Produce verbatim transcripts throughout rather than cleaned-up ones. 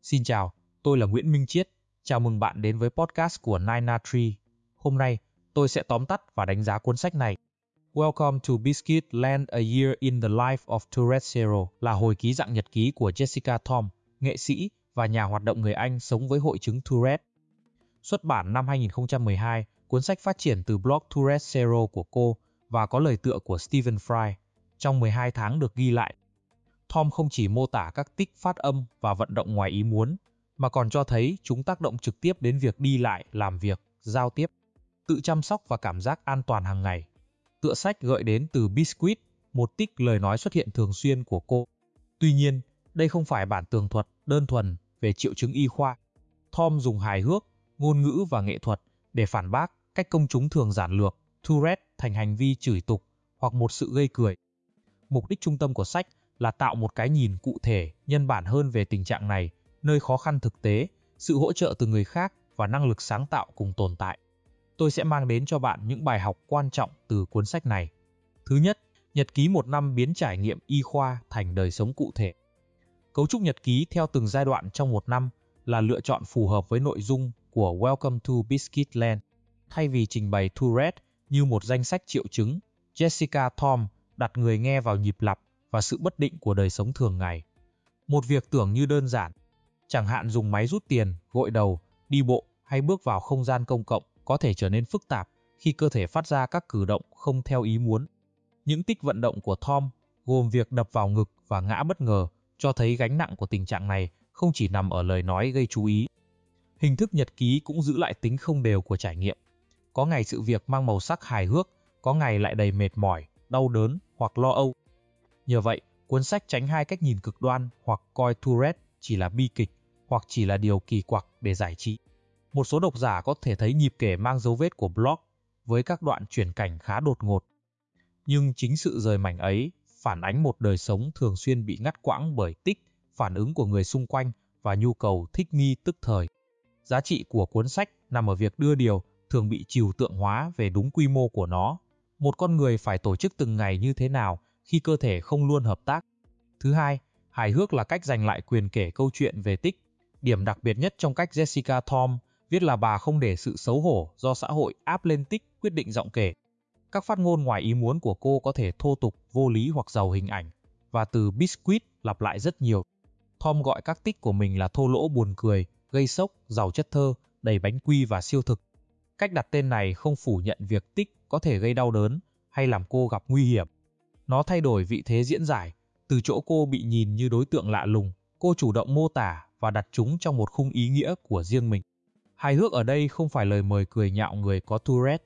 Xin chào, tôi là Nguyễn Minh Chiết. Chào mừng bạn đến với podcast của Nine A Tree. Hôm nay, tôi sẽ tóm tắt và đánh giá cuốn sách này. Welcome to Biscuit Land: A Year in the Life of Tourette Zero là hồi ký dạng nhật ký của Jessica Thom, nghệ sĩ và nhà hoạt động người Anh sống với hội chứng Tourette. Xuất bản năm hai nghìn không trăm mười hai, cuốn sách phát triển từ blog Tourette Zero của cô và có lời tựa của Stephen Fry. Trong mười hai tháng được ghi lại, Thom không chỉ mô tả các tic phát âm và vận động ngoài ý muốn, mà còn cho thấy chúng tác động trực tiếp đến việc đi lại, làm việc, giao tiếp, tự chăm sóc và cảm giác an toàn hàng ngày. Tựa sách gợi đến từ Biscuit, một tic lời nói xuất hiện thường xuyên của cô. Tuy nhiên, đây không phải bản tường thuật đơn thuần về triệu chứng y khoa. Thom dùng hài hước, ngôn ngữ và nghệ thuật để phản bác cách công chúng thường giản lược Tourette thành hành vi chửi tục hoặc một sự gây cười. Mục đích trung tâm của sách là tạo một cái nhìn cụ thể, nhân bản hơn về tình trạng này, nơi khó khăn thực tế, sự hỗ trợ từ người khác và năng lực sáng tạo cùng tồn tại. Tôi sẽ mang đến cho bạn những bài học quan trọng từ cuốn sách này. Thứ nhất, nhật ký một năm biến trải nghiệm y khoa thành đời sống cụ thể. Cấu trúc nhật ký theo từng giai đoạn trong một năm là lựa chọn phù hợp với nội dung của Welcome to Biscuit Land. Thay vì trình bày Tourette như một danh sách triệu chứng, Jessica Thom đặt người nghe vào nhịp lặp và sự bất định của đời sống thường ngày. Một việc tưởng như đơn giản, chẳng hạn dùng máy rút tiền, gội đầu, đi bộ hay bước vào không gian công cộng có thể trở nên phức tạp khi cơ thể phát ra các cử động không theo ý muốn. Những tic vận động của Thom, gồm việc đập vào ngực và ngã bất ngờ, cho thấy gánh nặng của tình trạng này không chỉ nằm ở lời nói gây chú ý. Hình thức nhật ký cũng giữ lại tính không đều của trải nghiệm. Có ngày sự việc mang màu sắc hài hước, có ngày lại đầy mệt mỏi, đau đớn hoặc lo âu. Nhờ vậy, cuốn sách tránh hai cách nhìn cực đoan hoặc coi Tourette chỉ là bi kịch hoặc chỉ là điều kỳ quặc để giải trí. Một số độc giả có thể thấy nhịp kể mang dấu vết của blog với các đoạn chuyển cảnh khá đột ngột. Nhưng chính sự rời mảnh ấy phản ánh một đời sống thường xuyên bị ngắt quãng bởi tic, phản ứng của người xung quanh và nhu cầu thích nghi tức thời. Giá trị của cuốn sách nằm ở việc đưa điều thường bị trừu tượng hóa về đúng quy mô của nó. Một con người phải tổ chức từng ngày như thế nào khi cơ thể không luôn hợp tác. Thứ hai, hài hước là cách giành lại quyền kể câu chuyện về tic. Điểm đặc biệt nhất trong cách Jessica Thom viết là bà không để sự xấu hổ do xã hội áp lên tic quyết định giọng kể. Các phát ngôn ngoài ý muốn của cô có thể thô tục, vô lý hoặc giàu hình ảnh, và từ Biscuit lặp lại rất nhiều. Thom gọi các tic của mình là thô lỗ buồn cười, gây sốc, giàu chất thơ, đầy bánh quy và siêu thực. Cách đặt tên này không phủ nhận việc tic có thể gây đau đớn hay làm cô gặp nguy hiểm. Nó thay đổi vị thế diễn giải, từ chỗ cô bị nhìn như đối tượng lạ lùng, cô chủ động mô tả và đặt chúng trong một khung ý nghĩa của riêng mình. Hài hước ở đây không phải lời mời cười nhạo người có Tourette.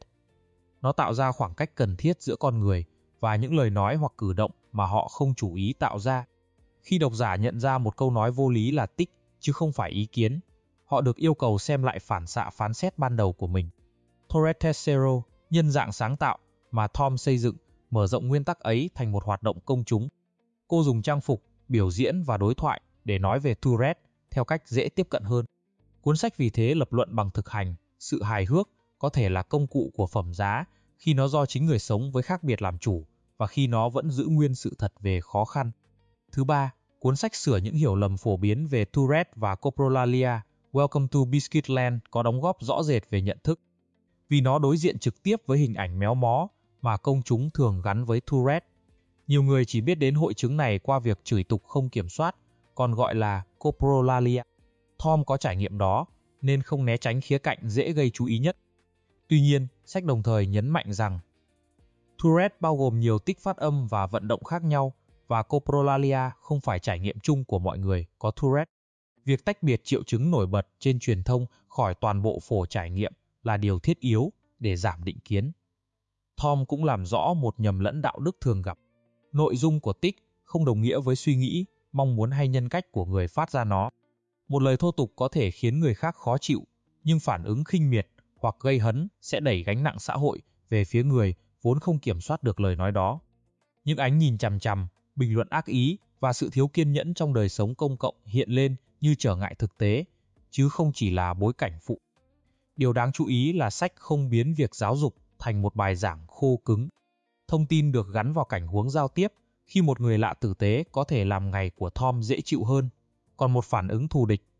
Nó tạo ra khoảng cách cần thiết giữa con người và những lời nói hoặc cử động mà họ không chủ ý tạo ra. Khi độc giả nhận ra một câu nói vô lý là tic chứ không phải ý kiến, họ được yêu cầu xem lại phản xạ phán xét ban đầu của mình. Tourette Zero, nhân dạng sáng tạo mà Thom xây dựng, mở rộng nguyên tắc ấy thành một hoạt động công chúng. Cô dùng trang phục, biểu diễn và đối thoại để nói về Tourette theo cách dễ tiếp cận hơn. Cuốn sách vì thế lập luận bằng thực hành, sự hài hước có thể là công cụ của phẩm giá khi nó do chính người sống với khác biệt làm chủ và khi nó vẫn giữ nguyên sự thật về khó khăn. Thứ ba, cuốn sách sửa những hiểu lầm phổ biến về Tourette và coprolalia. Welcome to Biscuit Land có đóng góp rõ rệt về nhận thức. Vì nó đối diện trực tiếp với hình ảnh méo mó mà công chúng thường gắn với Tourette. Nhiều người chỉ biết đến hội chứng này qua việc chửi tục không kiểm soát, còn gọi là coprolalia. Thom có trải nghiệm đó, nên không né tránh khía cạnh dễ gây chú ý nhất. Tuy nhiên, sách đồng thời nhấn mạnh rằng Tourette bao gồm nhiều tic phát âm và vận động khác nhau, và coprolalia không phải trải nghiệm chung của mọi người có Tourette. Việc tách biệt triệu chứng nổi bật trên truyền thông khỏi toàn bộ phổ trải nghiệm là điều thiết yếu để giảm định kiến. Thom cũng làm rõ một nhầm lẫn đạo đức thường gặp. Nội dung của tic không đồng nghĩa với suy nghĩ, mong muốn hay nhân cách của người phát ra nó. Một lời thô tục có thể khiến người khác khó chịu, nhưng phản ứng khinh miệt hoặc gây hấn sẽ đẩy gánh nặng xã hội về phía người vốn không kiểm soát được lời nói đó. Những ánh nhìn chằm chằm, bình luận ác ý và sự thiếu kiên nhẫn trong đời sống công cộng hiện lên như trở ngại thực tế, chứ không chỉ là bối cảnh phụ. Điều đáng chú ý là sách không biến việc giáo dục thành một bài giảng khô cứng. Thông tin được gắn vào cảnh huống giao tiếp khi một người lạ tử tế có thể làm ngày của Thom dễ chịu hơn, còn một phản ứng thù địch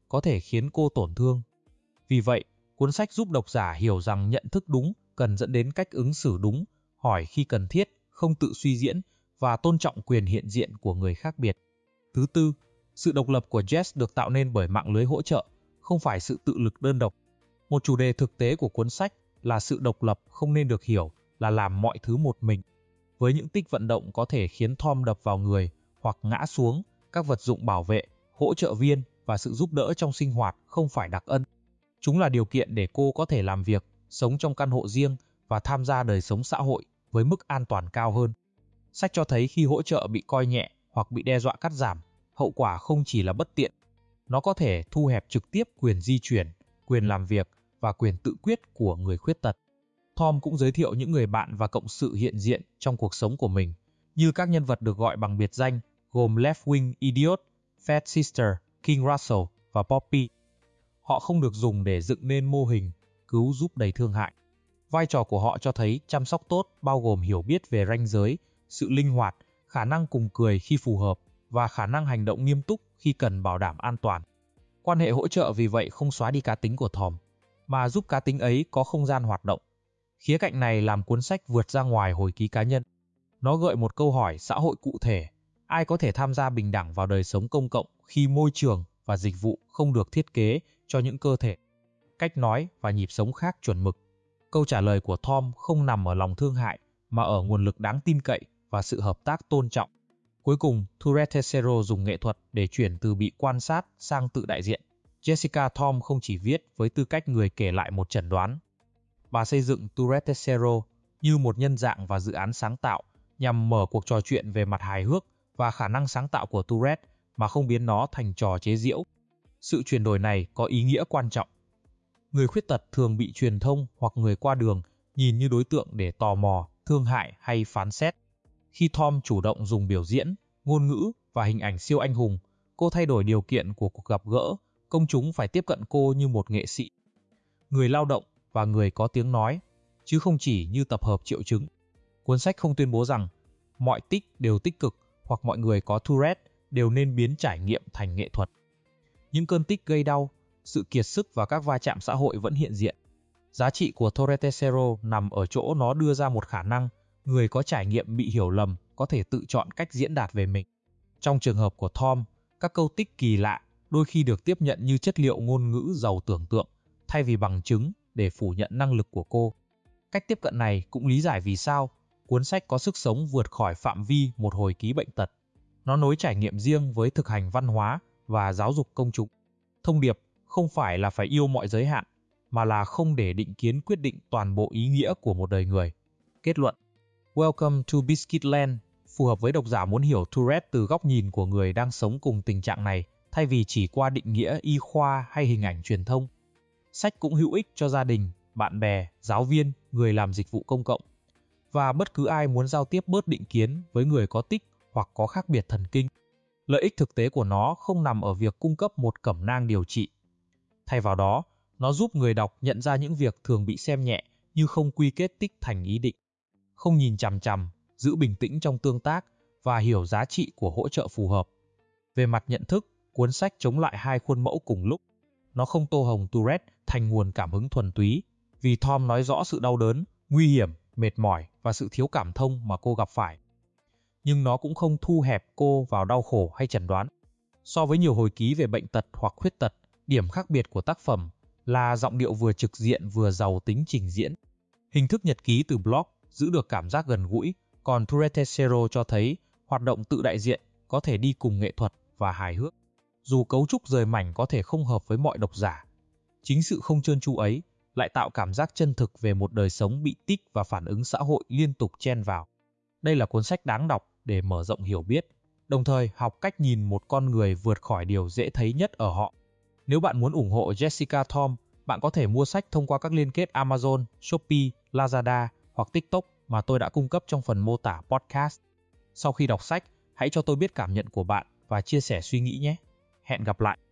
có thể khiến cô tổn thương. Vì vậy, cuốn sách giúp độc giả hiểu rằng nhận thức đúng cần dẫn đến cách ứng xử đúng, hỏi khi cần thiết, không tự suy diễn và tôn trọng quyền hiện diện của người khác biệt. Thứ tư, sự độc lập của Jess được tạo nên bởi mạng lưới hỗ trợ, không phải sự tự lực đơn độc. Một chủ đề thực tế của cuốn sách là sự độc lập không nên được hiểu là làm mọi thứ một mình. Với những tích vận động có thể khiến Tom đập vào người hoặc ngã xuống, các vật dụng bảo vệ, hỗ trợ viên và sự giúp đỡ trong sinh hoạt không phải đặc ân. Chúng là điều kiện để cô có thể làm việc, sống trong căn hộ riêng và tham gia đời sống xã hội với mức an toàn cao hơn. Sách cho thấy khi hỗ trợ bị coi nhẹ hoặc bị đe dọa cắt giảm, hậu quả không chỉ là bất tiện. Nó có thể thu hẹp trực tiếp quyền di chuyển, quyền làm việc và quyền tự quyết của người khuyết tật. Tom cũng giới thiệu những người bạn và cộng sự hiện diện trong cuộc sống của mình, như các nhân vật được gọi bằng biệt danh gồm Left Wing Idiot, Fat Sister, King Russell và Poppy. Họ không được dùng để dựng nên mô hình cứu giúp đầy thương hại. Vai trò của họ cho thấy chăm sóc tốt bao gồm hiểu biết về ranh giới, sự linh hoạt, khả năng cùng cười khi phù hợp và khả năng hành động nghiêm túc khi cần bảo đảm an toàn. Quan hệ hỗ trợ vì vậy không xóa đi cá tính của Tom, mà giúp cá tính ấy có không gian hoạt động. Khía cạnh này làm cuốn sách vượt ra ngoài hồi ký cá nhân. Nó gợi một câu hỏi xã hội cụ thể: ai có thể tham gia bình đẳng vào đời sống công cộng khi môi trường và dịch vụ không được thiết kế cho những cơ thể, cách nói và nhịp sống khác chuẩn mực? Câu trả lời của Tom không nằm ở lòng thương hại, mà ở nguồn lực đáng tin cậy và sự hợp tác tôn trọng. Cuối cùng, Turrentesero dùng nghệ thuật để chuyển từ bị quan sát sang tự đại diện. Jessica Tom không chỉ viết với tư cách người kể lại một chẩn đoán. Bà xây dựng Turrentesero như một nhân dạng và dự án sáng tạo nhằm mở cuộc trò chuyện về mặt hài hước và khả năng sáng tạo của Tourette mà không biến nó thành trò chế giễu. Sự chuyển đổi này có ý nghĩa quan trọng. Người khuyết tật thường bị truyền thông hoặc người qua đường nhìn như đối tượng để tò mò, thương hại hay phán xét. Khi Tom chủ động dùng biểu diễn, ngôn ngữ và hình ảnh siêu anh hùng, cô thay đổi điều kiện của cuộc gặp gỡ. Công chúng phải tiếp cận cô như một nghệ sĩ, người lao động và người có tiếng nói, chứ không chỉ như tập hợp triệu chứng. Cuốn sách không tuyên bố rằng mọi tic đều tích cực hoặc mọi người có Tourette đều nên biến trải nghiệm thành nghệ thuật. Những cơn tic gây đau, sự kiệt sức và các va chạm xã hội vẫn hiện diện. Giá trị của Turrentesero nằm ở chỗ nó đưa ra một khả năng người có trải nghiệm bị hiểu lầm có thể tự chọn cách diễn đạt về mình. Trong trường hợp của Tom, các câu tic kỳ lạ đôi khi được tiếp nhận như chất liệu ngôn ngữ giàu tưởng tượng, thay vì bằng chứng để phủ nhận năng lực của cô. Cách tiếp cận này cũng lý giải vì sao cuốn sách có sức sống vượt khỏi phạm vi một hồi ký bệnh tật. Nó nối trải nghiệm riêng với thực hành văn hóa và giáo dục công chúng. Thông điệp không phải là phải yêu mọi giới hạn, mà là không để định kiến quyết định toàn bộ ý nghĩa của một đời người. Kết luận: Welcome to Biscuitland phù hợp với độc giả muốn hiểu Tourette từ góc nhìn của người đang sống cùng tình trạng này, thay vì chỉ qua định nghĩa y khoa hay hình ảnh truyền thông. Sách cũng hữu ích cho gia đình, bạn bè, giáo viên, người làm dịch vụ công cộng, và bất cứ ai muốn giao tiếp bớt định kiến với người có tic hoặc có khác biệt thần kinh. Lợi ích thực tế của nó không nằm ở việc cung cấp một cẩm nang điều trị. Thay vào đó, nó giúp người đọc nhận ra những việc thường bị xem nhẹ như không quy kết tic thành ý định, không nhìn chằm chằm, giữ bình tĩnh trong tương tác và hiểu giá trị của hỗ trợ phù hợp. Về mặt nhận thức, cuốn sách chống lại hai khuôn mẫu cùng lúc. Nó không tô hồng Tourette thành nguồn cảm hứng thuần túy, vì Tom nói rõ sự đau đớn, nguy hiểm, mệt mỏi và sự thiếu cảm thông mà cô gặp phải. Nhưng nó cũng không thu hẹp cô vào đau khổ hay chẩn đoán. So với nhiều hồi ký về bệnh tật hoặc khuyết tật, điểm khác biệt của tác phẩm là giọng điệu vừa trực diện vừa giàu tính trình diễn. Hình thức nhật ký từ blog giữ được cảm giác gần gũi, còn Turrentesero cho thấy hoạt động tự đại diện có thể đi cùng nghệ thuật và hài hước. Dù cấu trúc rời mảnh có thể không hợp với mọi độc giả, chính sự không trơn tru ấy lại tạo cảm giác chân thực về một đời sống bị tic và phản ứng xã hội liên tục chen vào. Đây là cuốn sách đáng đọc để mở rộng hiểu biết, đồng thời học cách nhìn một con người vượt khỏi điều dễ thấy nhất ở họ. Nếu bạn muốn ủng hộ Jessica Tom, bạn có thể mua sách thông qua các liên kết Amazon, Shopee, Lazada hoặc TikTok mà tôi đã cung cấp trong phần mô tả podcast. Sau khi đọc sách, hãy cho tôi biết cảm nhận của bạn và chia sẻ suy nghĩ nhé. Hẹn gặp lại!